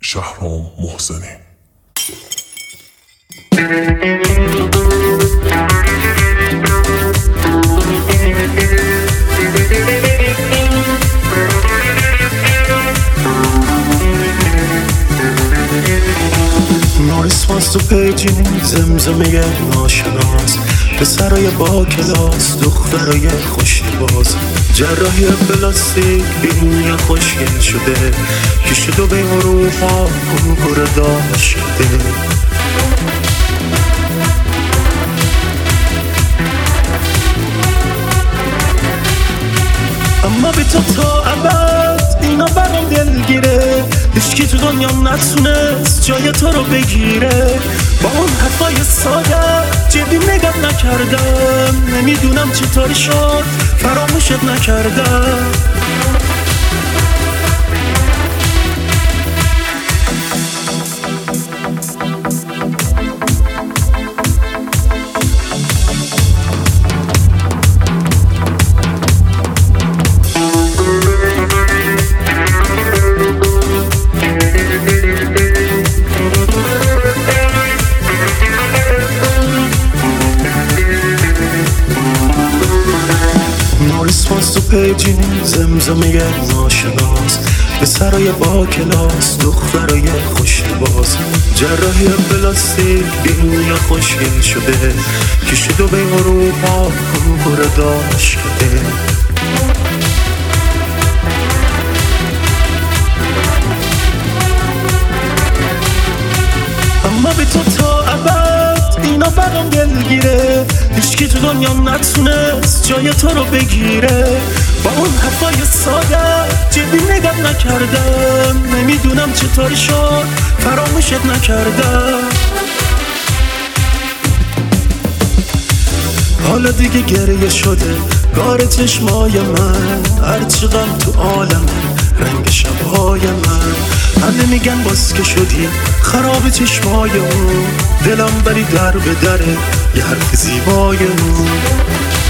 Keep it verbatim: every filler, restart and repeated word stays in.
شهرام محسنی. ناریسپانس تو پیجین زمزمه ناشناس، پسرای با کلاس دخترای خوش لباس، جراحی پلاستیک بینی خوشگل شده، پیش دو به اروپا کنکور داشت کرده. اما بی تو تا ابد اینا برام دلگیره، هیچکی تو دنیا نتونست جای تو رو بگیره. با اون حرفای ساده جدی نگم نکردم، نمیدونم چطوری شد فراموشت نکردم. ناریسپانس تو پیجین زمزمه ناشناس، پسرای با کلاس دخترای خوش لباس، جراحی پلاستیک بینی خوشگل شده، کشی دو به اروپا کنکور داشت کرده. اما بی تو تا ابد اینا برام دلگیره، هیچکی تو دنیا نتونست جای تو رو بگیره. با اون حرفای ساده جدی نگم نکردم، نمیدونم چطوری شد فراموشت نکردم. حالا دیگه گریه شده کار چشمای من، هرچی غم تو عالم رنگ شبهای من. همه میگن باز که شدی خراب چشمای اون، دلم بری در به دره یه حرف زیبای اون.